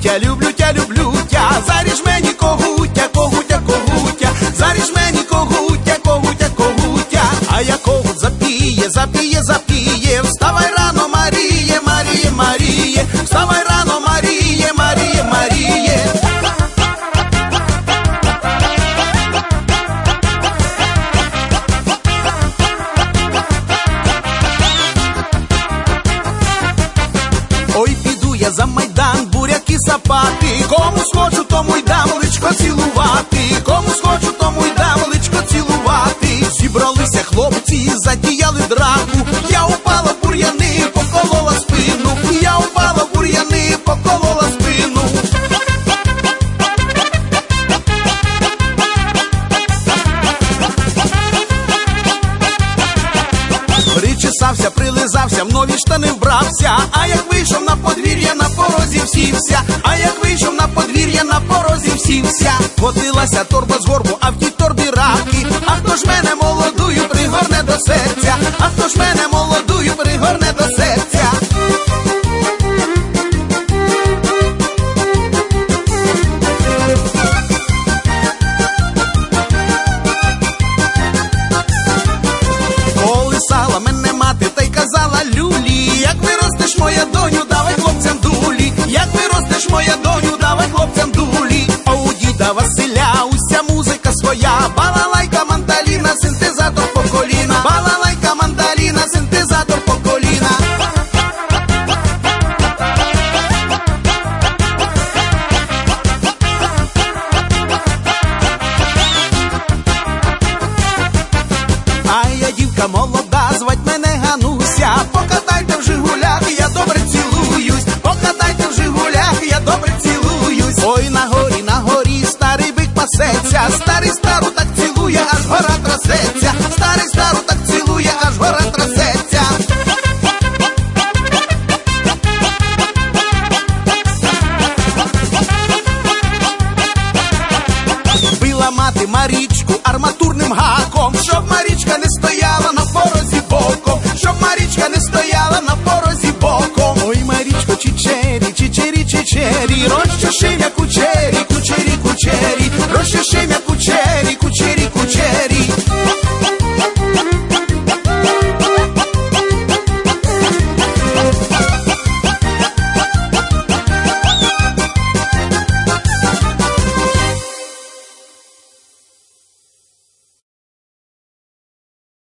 люблю тя, заріж мені когутя, когутя, когутя, заріж мені когутя, когутя, когутя. А я когут запіє, запіє, запіє, вставай рано, Маріє, Маріє, Маріє, вставай рано, Маріє, Маріє, Маріє. Ой, піду я за майдан, буряки сапати, кому схочу, тому й дам личко цілувати, кому схочу, тому й дам личко цілувати. Зібралися хлопці, затіяли драку, я упала в бур'яни, поколола спину, я упала в бур'яни, поколола спину. Причесався, прилизався, в нові штани вбрався, а як вийшов на подвір'я, на порозі всівся, а як вийшов на подвір'я, на порозі всівся. Котилася торба з горбу, а в тій торбі раки, а хто ж мене молодую пригорне до серця, а хто ж мене молодую пригорне до серця. Колисала мене мати та й казала люлі, як виростеш, моя доню, давай хлопцям дулі, як виростеш, моя доню, давай хлопцям дулі. А у діда Василя уся музика своя, балалайка, мандаліна, синтезатор по коліна, балалайка, мандаліна, синтезатор по коліна. А я дівка молода, звать мене Гануся, покатайте в Жигулях, я добре цілуюсь, покатайте в Жигулях, я добре цілуюсь. Ой, на горі старий бик пасеться, старий стару так цілує, аж гора трясеться, старий стару так цілує, аж гора трясеться. Била мати Марічку арматурним газом,